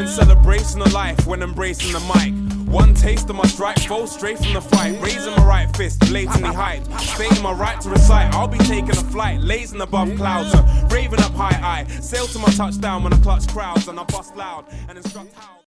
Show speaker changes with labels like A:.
A: in celebration of life when embracing the mic. One taste of my strike, fall straight from the fight. Raising my right fist, blatantly hyped. Stating my right to recite, I'll be taking a flight. Lazing above clouds, raving up high. I sail to my touchdown when I clutch crowds and I bust loud and instruct how.